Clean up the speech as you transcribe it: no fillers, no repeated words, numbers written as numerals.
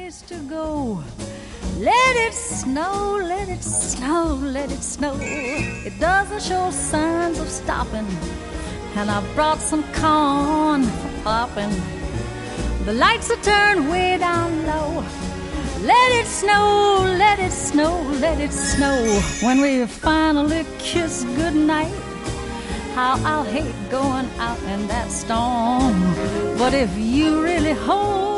place to go. Let it snow, let it snow, let it snow. It doesn't show signs of stopping. And I brought some corn for popping. The lights are turned way down low. Let it snow, let it snow, let it snow. When we finally kiss goodnight, how I'll hate going out in that storm. But if you really hold